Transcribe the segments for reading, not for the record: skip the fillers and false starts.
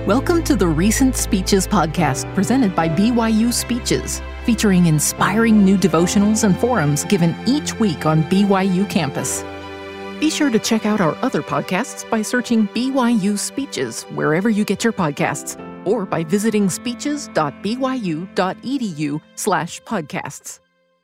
Welcome to the Recent Speeches podcast presented by BYU Speeches, featuring inspiring new devotionals and forums given each week on BYU campus. Be sure to check out our other podcasts by searching BYU Speeches wherever you get your podcasts, or by visiting speeches.byu.edu/podcasts.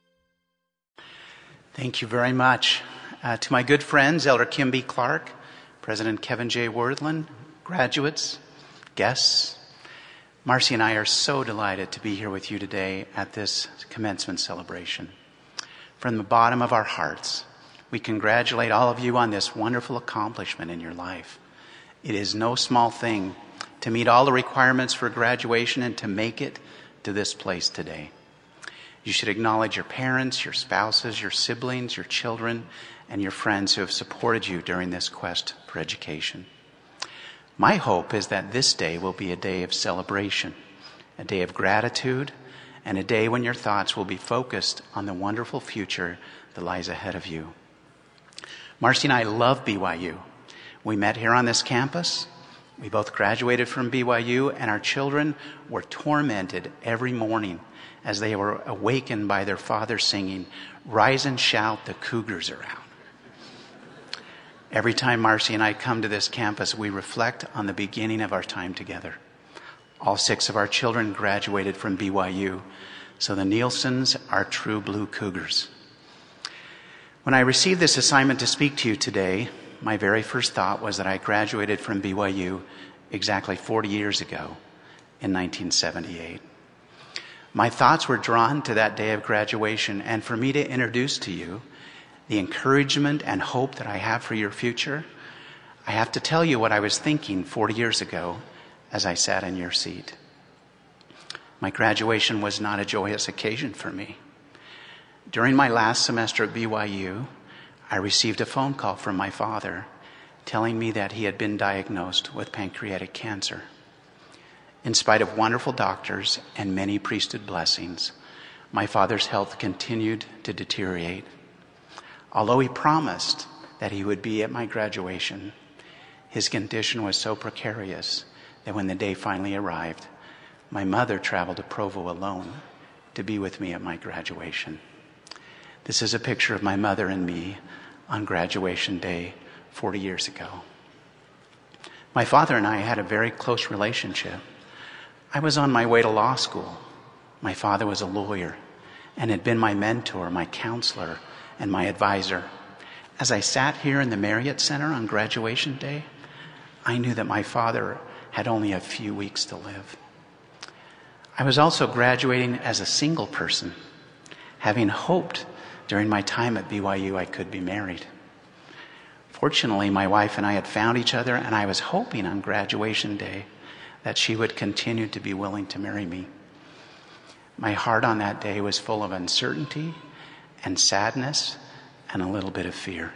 Thank you very much. To my good friends, Elder Kim B. Clark, President Kevin J. Wordland, graduates, guests, Marcy and I are so delighted to be here with you today at this commencement celebration. From the bottom of our hearts, we congratulate all of you on this wonderful accomplishment in your life. It is no small thing to meet all the requirements for graduation and to make it to this place today. You should acknowledge your parents, your spouses, your siblings, your children, and your friends who have supported you during this quest for education. My hope is that this day will be a day of celebration, a day of gratitude, and a day when your thoughts will be focused on the wonderful future that lies ahead of you. Marcy and I love BYU. We met here on this campus. We both graduated from BYU, and our children were tormented every morning as they were awakened by their father singing, "Rise and shout, the Cougars are out." Every time Marcy and I come to this campus, we reflect on the beginning of our time together. All 6 of our children graduated from BYU, so the Nielsen's are true blue Cougars. When I received this assignment to speak to you today, my very first thought was that I graduated from BYU exactly 40 years ago in 1978. My thoughts were drawn to that day of graduation, and for me to introduce to you the encouragement and hope that I have for your future, I have to tell you what I was thinking 40 years ago as I sat in your seat. My graduation was not a joyous occasion for me. During my last semester at BYU, I received a phone call from my father telling me that he had been diagnosed with pancreatic cancer. In spite of wonderful doctors and many priesthood blessings, my father's health continued to deteriorate. Although he promised that he would be at my graduation, his condition was so precarious that when the day finally arrived, my mother traveled to Provo alone to be with me at my graduation. This is a picture of my mother and me on graduation day 40 years ago. My father and I had a very close relationship. I was on my way to law school. My father was a lawyer and had been my mentor, my counselor, and my advisor. As I sat here in the Marriott Center on graduation day, I knew that my father had only a few weeks to live. I was also graduating as a single person, having hoped during my time at BYU I could be married. Fortunately, my wife and I had found each other, and I was hoping on graduation day that she would continue to be willing to marry me. My heart on that day was full of uncertainty and sadness and a little bit of fear.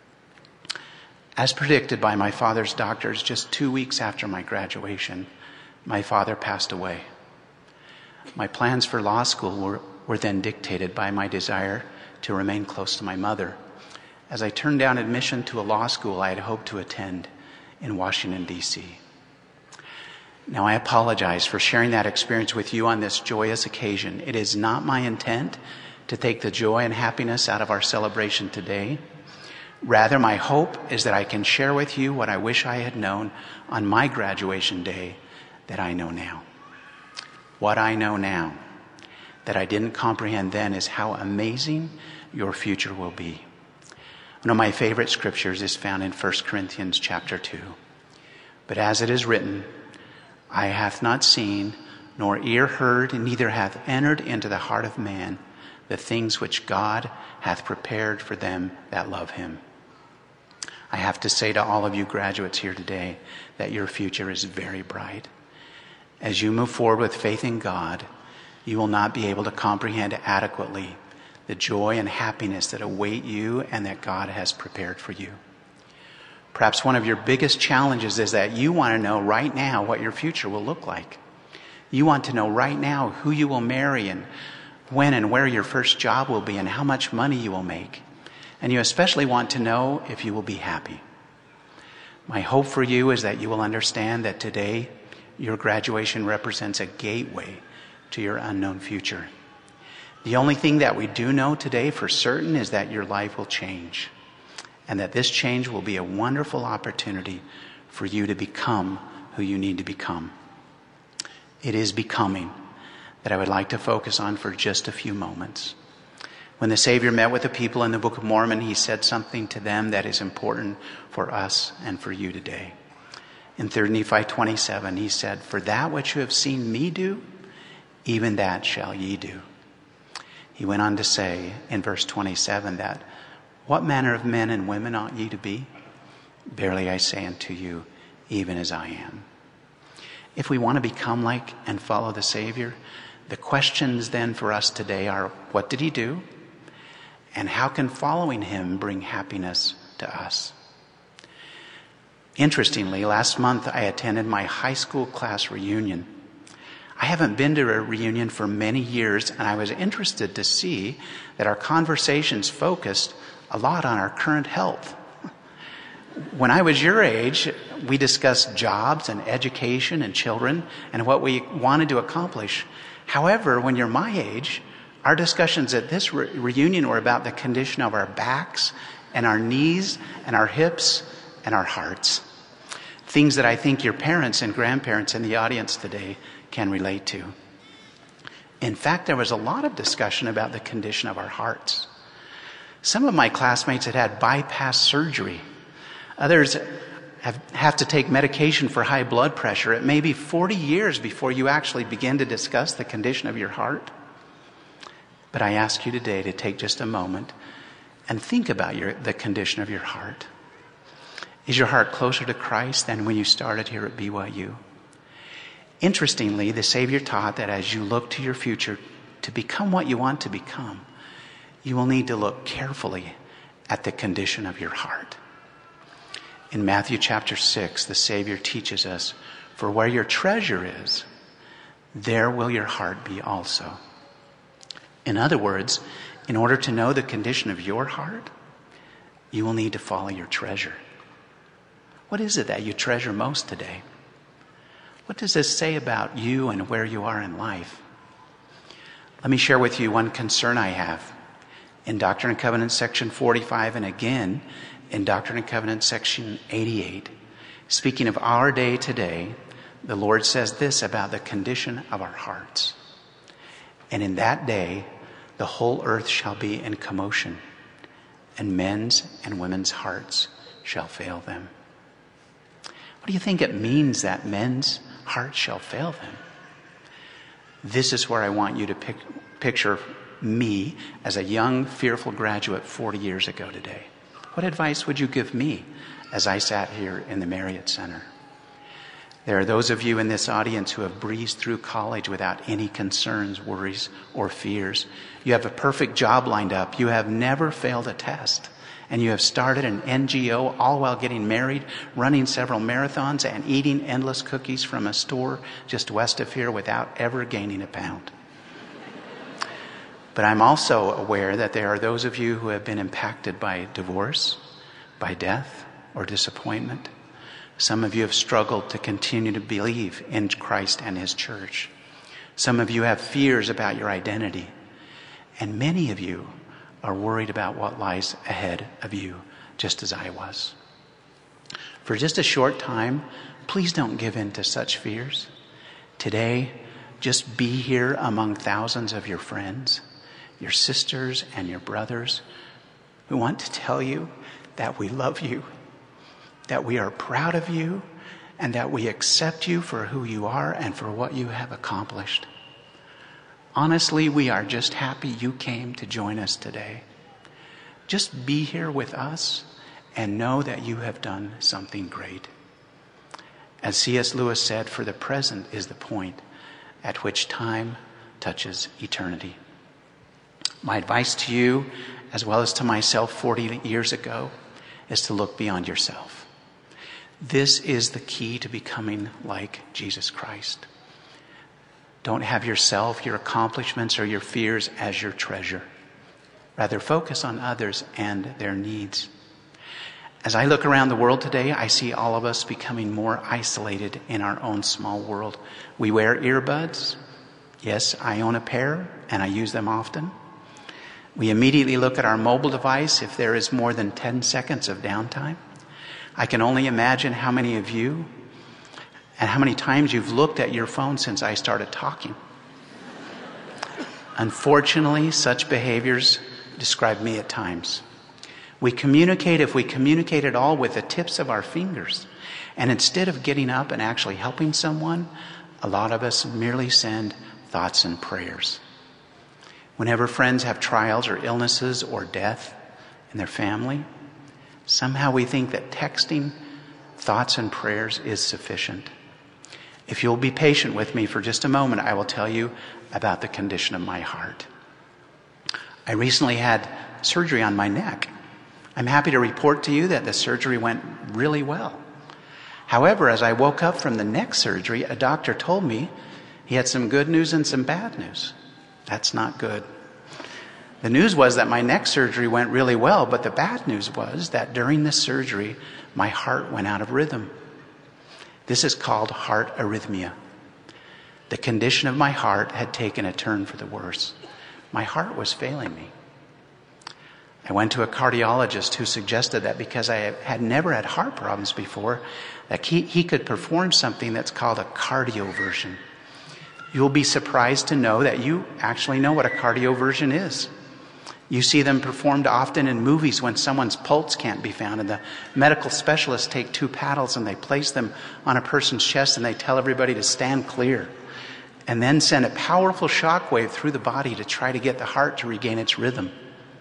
As predicted by my father's doctors, just 2 weeks after my graduation, my father passed away. My plans for law school were then dictated by my desire to remain close to my mother, as I turned down admission to a law school I had hoped to attend in Washington, D.C. Now, I apologize for sharing that experience with you on this joyous occasion. It is not my intent to take the joy and happiness out of our celebration today. Rather, my hope is that I can share with you what I wish I had known on my graduation day that I know now. What I know now that I didn't comprehend then is how amazing your future will be. One of my favorite scriptures is found in 1 Corinthians chapter 2. But as it is written, "Eye hath not seen, nor ear heard, neither hath entered into the heart of man the things which God hath prepared for them that love him." I have to say to all of you graduates here today that your future is very bright. As you move forward with faith in God, you will not be able to comprehend adequately the joy and happiness that await you and that God has prepared for you. Perhaps one of your biggest challenges is that you want to know right now what your future will look like. You want to know right now who you will marry and when and where your first job will be and how much money you will make. And you especially want to know if you will be happy. My hope for you is that you will understand that today Your graduation represents a gateway to your unknown future. The only thing that we do know today for certain is that your life will change, and that this change will be a wonderful opportunity for you to become who you need to become. It is becoming that I would like to focus on for just a few moments. When the Savior met with the people in the Book of Mormon, he said something to them that is important for us and for you today. In 3 Nephi 27, he said, "For that which you have seen me do, even that shall ye do." He went on to say in verse 27 that, "What manner of men and women ought ye to be? Verily I say unto you, even as I am." If we want to become like and follow the Savior, the questions then for us today are, what did he do? And how can following him bring happiness to us? Interestingly, last month I attended my high school class reunion. I haven't been to a reunion for many years, and I was interested to see that our conversations focused a lot on our current health. When I was your age, we discussed jobs and education and children and what we wanted to accomplish. However, when you're my age, our discussions at this reunion were about the condition of our backs and our knees and our hips and our hearts. Things that I think your parents and grandparents in the audience today can relate to. In fact, there was a lot of discussion about the condition of our hearts. Some of my classmates had had bypass surgery. Others have to take medication for high blood pressure. It may be 40 years before you actually begin to discuss the condition of your heart. But I ask you today to take just a moment and think about the condition of your heart. Is your heart closer to Christ than when you started here at BYU? Interestingly, the Savior taught that as you look to your future to become what you want to become, you will need to look carefully at the condition of your heart. In Matthew chapter 6, the Savior teaches us, "For where your treasure is, there will your heart be also." In other words, in order to know the condition of your heart, you will need to follow your treasure. What is it that you treasure most today? What does this say about you and where you are in life? Let me share with you one concern I have. In Doctrine and Covenants section 45, and again in Doctrine and Covenants section 88, speaking of our day today, the Lord says this about the condition of our hearts. "And in that day, the whole earth shall be in commotion, and men's and women's hearts shall fail them." What do you think it means that men's hearts shall fail them? This is where I want you to picture me as a young, fearful graduate 40 years ago today. What advice would you give me as I sat here in the Marriott Center? There are those of you in this audience who have breezed through college without any concerns, worries, or fears. You have a perfect job lined up. You have never failed a test. And you have started an NGO all while getting married, running several marathons, and eating endless cookies from a store just west of here without ever gaining a pound. But I'm also aware that there are those of you who have been impacted by divorce, by death, or disappointment. Some of you have struggled to continue to believe in Christ and his church. Some of you have fears about your identity. And many of you are worried about what lies ahead of you, just as I was. For just a short time, please don't give in to such fears. Today, just be here among thousands of your friends, your sisters and your brothers, who want to tell you that we love you, that we are proud of you, and that we accept you for who you are and for what you have accomplished. Honestly, we are just happy you came to join us today. Just be here with us and know that you have done something great. As C.S. Lewis said, "For the present is the point at which time touches eternity." My advice to you, as well as to myself 40 years ago, is to look beyond yourself. This is the key to becoming like Jesus Christ. Don't have yourself, your accomplishments, or your fears as your treasure. Rather, focus on others and their needs. As I look around the world today, I see all of us becoming more isolated in our own small world. We wear earbuds. Yes, I own a pair, and I use them often. We immediately look at our mobile device if there is more than 10 seconds of downtime. I can only imagine how many of you and how many times you've looked at your phone since I started talking. Unfortunately, such behaviors describe me at times. We communicate, if we communicate at all, with the tips of our fingers. And instead of getting up and actually helping someone, a lot of us merely send thoughts and prayers. Whenever friends have trials or illnesses or death in their family, somehow we think that texting thoughts and prayers is sufficient. If you'll be patient with me for just a moment, I will tell you about the condition of my heart. I recently had surgery on my neck. I'm happy to report to you that the surgery went really well. However, as I woke up from the neck surgery, a doctor told me he had some good news and some bad news. That's not good. The news was that my neck surgery went really well, but the bad news was that during the surgery, my heart went out of rhythm. This is called heart arrhythmia. The condition of my heart had taken a turn for the worse. My heart was failing me. I went to a cardiologist who suggested that because I had never had heart problems before, that he could perform something that's called a cardioversion. You'll be surprised to know that you actually know what a cardioversion is. You see them performed often in movies when someone's pulse can't be found, and the medical specialists take 2 paddles and they place them on a person's chest and they tell everybody to stand clear, and then send a powerful shock wave through the body to try to get the heart to regain its rhythm.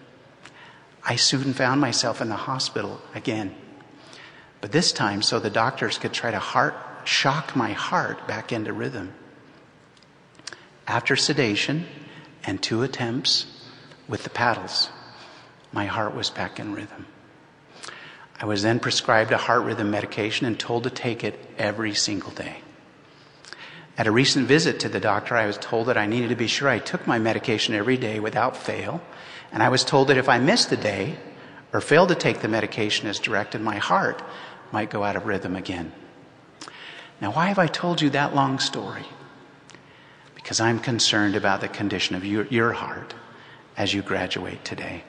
I soon found myself in the hospital again, but this time so the doctors could try to shock my heart back into rhythm. After sedation and 2 attempts with the paddles, my heart was back in rhythm. I was then prescribed a heart rhythm medication and told to take it every single day. At a recent visit to the doctor, I was told that I needed to be sure I took my medication every day without fail, and I was told that if I missed a day or failed to take the medication as directed, my heart might go out of rhythm again. Now, why have I told you that long story? Because I'm concerned about the condition of your heart as you graduate today.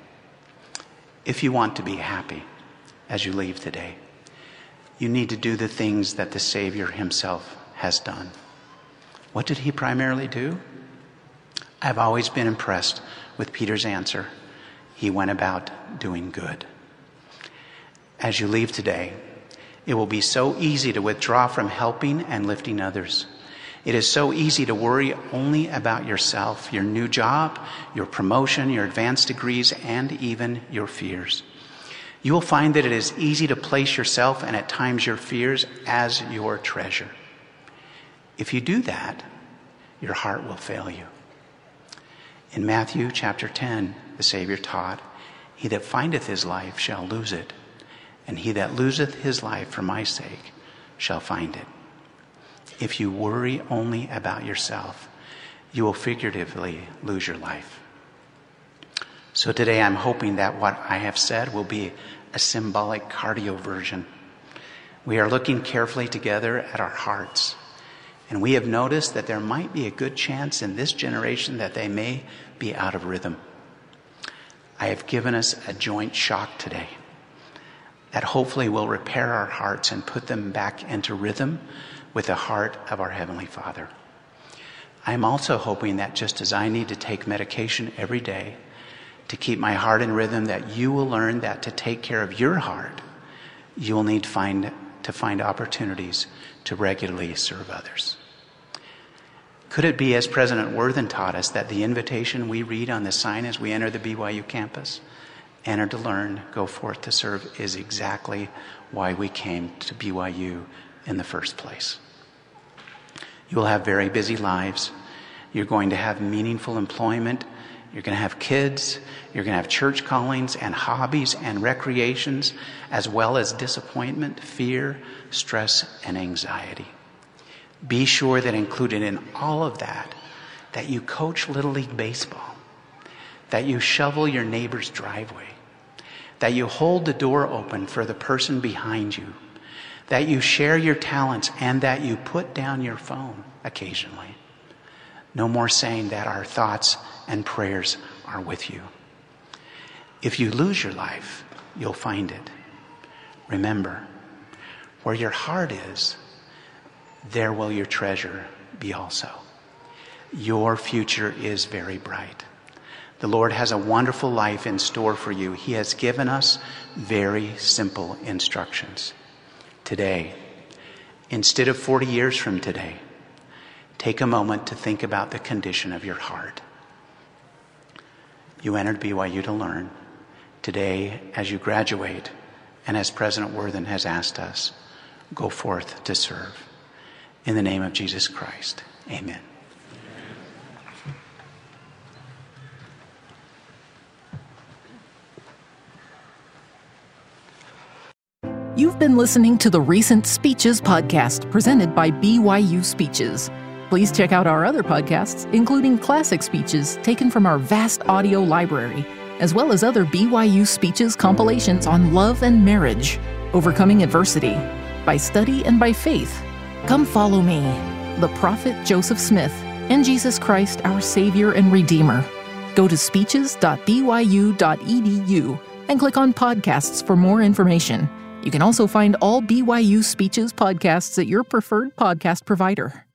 If you want to be happy as you leave today, you need to do the things that the Savior himself has done. What did he primarily do? I've always been impressed with Peter's answer. He went about doing good. As you leave today, it will be so easy to withdraw from helping and lifting others. It is so easy to worry only about yourself, your new job, your promotion, your advanced degrees, and even your fears. You will find that it is easy to place yourself and at times your fears as your treasure. If you do that, your heart will fail you. In Matthew chapter 10, the Savior taught, "He that findeth his life shall lose it, and he that loseth his life for my sake shall find it." If you worry only about yourself, you will figuratively lose your life. So today I'm hoping that what I have said will be a symbolic cardioversion. We are looking carefully together at our hearts, and we have noticed that there might be a good chance in this generation that they may be out of rhythm. I have given us a joint shock today that hopefully will repair our hearts and put them back into rhythm with the heart of our Heavenly Father. I'm also hoping that just as I need to take medication every day to keep my heart in rhythm, that you will learn that to take care of your heart, you will need to find opportunities to regularly serve others. Could it be, as President Worthen taught us, that the invitation we read on the sign as we enter the BYU campus, "Enter to learn, go forth to serve," is exactly why we came to BYU in the first place? You will have very busy lives. You're going to have meaningful employment. You're going to have kids. You're going to have church callings and hobbies and recreations, as well as disappointment, fear, stress, and anxiety. Be sure that included in all of that you coach Little League Baseball, that you shovel your neighbor's driveway, that you hold the door open for the person behind you, that you share your talents, and that you put down your phone occasionally. No more saying that our thoughts and prayers are with you. If you lose your life, you'll find it. Remember, where your heart is, there will your treasure be also. Your future is very bright. The Lord has a wonderful life in store for you. He has given us very simple instructions. Today, instead of 40 years from today, take a moment to think about the condition of your heart. You entered BYU to learn. Today, as you graduate, and as President Worthen has asked us, go forth to serve. In the name of Jesus Christ, amen. You've been listening to the Recent Speeches podcast presented by BYU Speeches. Please check out our other podcasts, including classic speeches taken from our vast audio library, as well as other BYU Speeches compilations on love and marriage, overcoming adversity, by study and by faith. Come follow me, the prophet Joseph Smith, and Jesus Christ, our Savior and Redeemer. Go to speeches.byu.edu and click on podcasts for more information. You can also find all BYU Speeches podcasts at your preferred podcast provider.